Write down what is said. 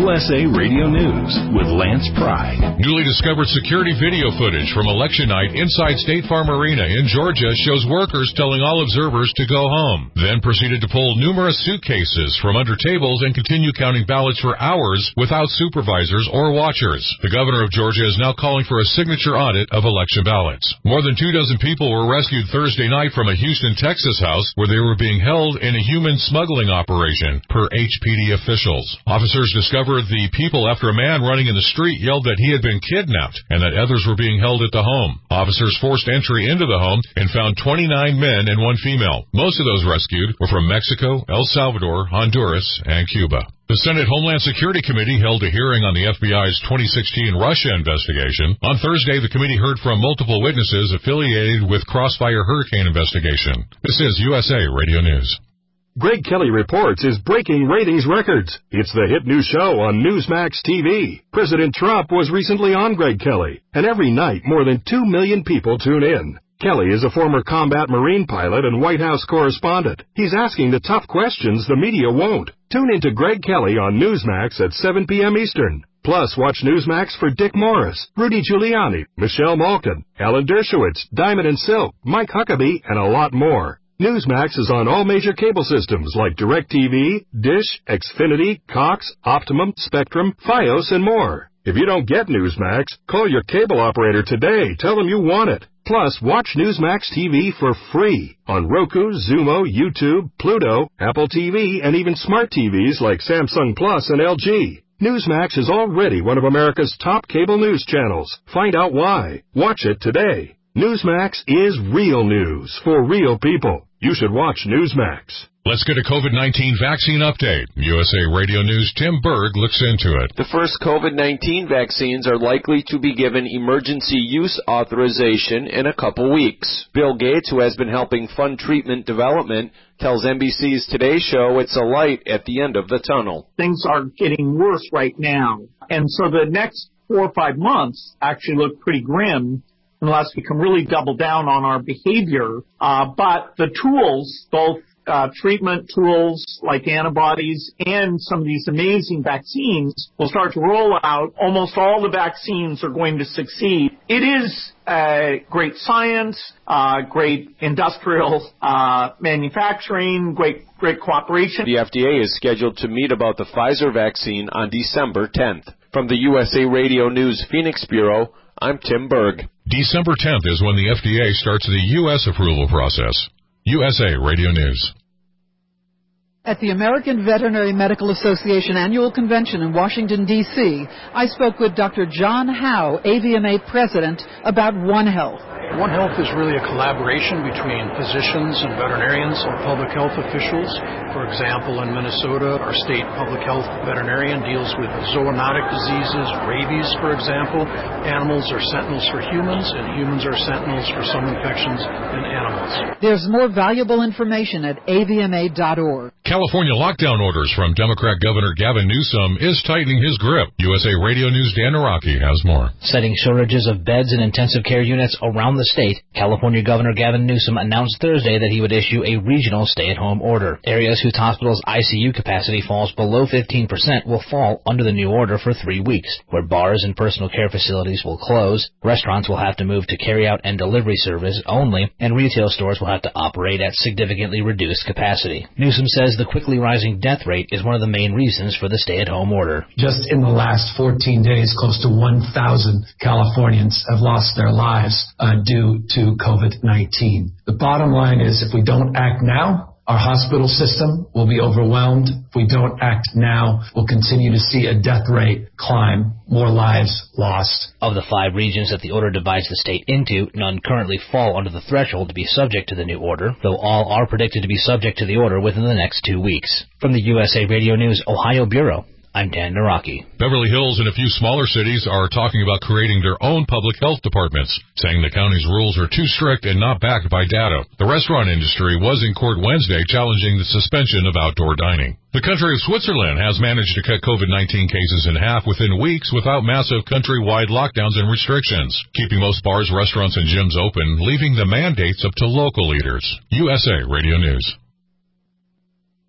USA Radio News with Lance Pry. Newly discovered security video footage from election night inside State Farm Arena in Georgia shows workers telling all observers to go home, then proceeded to pull numerous suitcases from under tables and continue counting ballots for hours without supervisors or watchers. The governor of Georgia is now calling for a signature audit of election ballots. More than 24 people were rescued Thursday night from a Houston, Texas house where they were being held in a human smuggling operation, per HPD officials. Officers discovered the people after a man running in the street yelled that he had been kidnapped and that others were being held at the home. Officers forced entry into the home and found 29 men and 1 female. Most of those rescued were from Mexico, El Salvador, Honduras, and Cuba. The Senate Homeland Security Committee held a hearing on the FBI's 2016 Russia investigation. On Thursday, the committee heard from multiple witnesses affiliated with Crossfire Hurricane investigation. This is USA Radio News. Greg Kelly Reports is breaking ratings records. It's the hit new show on Newsmax TV. President Trump was recently on Greg Kelly, and every night more than 2 million people tune in. Kelly is a former combat Marine pilot and White House correspondent. He's asking the tough questions the media won't. Tune into Greg Kelly on Newsmax at 7 p.m. Eastern. Plus, watch Newsmax for Dick Morris, Rudy Giuliani, Michelle Malkin, Alan Dershowitz, Diamond and Silk, Mike Huckabee, and a lot more. Newsmax is on all major cable systems like DirecTV, Dish, Xfinity, Cox, Optimum, Spectrum, Fios, and more. If you don't get Newsmax, call your cable operator today. Tell them you want it. Plus, watch Newsmax TV for free on Roku, Xumo, YouTube, Pluto, Apple TV, and even smart TVs like Samsung Plus and LG. Newsmax is already one of America's top cable news channels. Find out why. Watch it today. Newsmax is real news for real people. You should watch Newsmax. Let's get a COVID-19 vaccine update. USA Radio News' Tim Berg looks into it. The first COVID-19 vaccines are likely to be given emergency use authorization in a couple weeks. Bill Gates, who has been helping fund treatment development, tells NBC's Today Show it's a light at the end of the tunnel. Things are getting worse right now. And so the next 4 or 5 months actually look pretty grim, unless we can really double down on our behavior. But the tools, both treatment tools like antibodies and some of these amazing vaccines will start to roll out. Almost all the vaccines are going to succeed. It is great science, great industrial manufacturing, great cooperation. The FDA is scheduled to meet about the Pfizer vaccine on December 10th. From the USA Radio News Phoenix Bureau, I'm Tim Berg. December 10th is when the FDA starts the U.S. approval process. USA Radio News. At the American Veterinary Medical Association Annual Convention in Washington, D.C., I spoke with Dr. John Howe, AVMA President, about One Health. One Health is really a collaboration between physicians and veterinarians and public health officials. For example, in Minnesota, our state public health veterinarian deals with zoonotic diseases, rabies, for example. Animals are sentinels for humans, and humans are sentinels for some infections in animals. There's more valuable information at avma.org. California lockdown orders from Democrat Governor Gavin Newsom is tightening his grip. USA Radio News' Dan Naraki has more. Citing shortages of beds in intensive care units around the state, California Governor Gavin Newsom announced Thursday that he would issue a regional stay-at-home order. Areas whose hospitals' ICU capacity falls below 15% will fall under the new order for 3 weeks, where bars and personal care facilities will close, restaurants will have to move to carry-out and delivery service only, and retail stores will have to operate at significantly reduced capacity. Newsom says the quickly rising death rate is one of the main reasons for the stay-at-home order. Just in the last 14 days, close to 1,000 Californians have lost their lives due to COVID-19. The bottom line is if we don't act now, our hospital system will be overwhelmed. If we don't act now, we'll continue to see a death rate climb, more lives lost. Of the 5 regions that the order divides the state into, none currently fall under the threshold to be subject to the new order, though all are predicted to be subject to the order within the next 2 weeks. From the USA Radio News Ohio Bureau, I'm Dan Naraki. Beverly Hills and a few smaller cities are talking about creating their own public health departments, saying the county's rules are too strict and not backed by data. The restaurant industry was in court Wednesday challenging the suspension of outdoor dining. The country of Switzerland has managed to cut COVID-19 cases in half within weeks without massive countrywide lockdowns and restrictions, keeping most bars, restaurants, and gyms open, leaving the mandates up to local leaders. USA Radio News.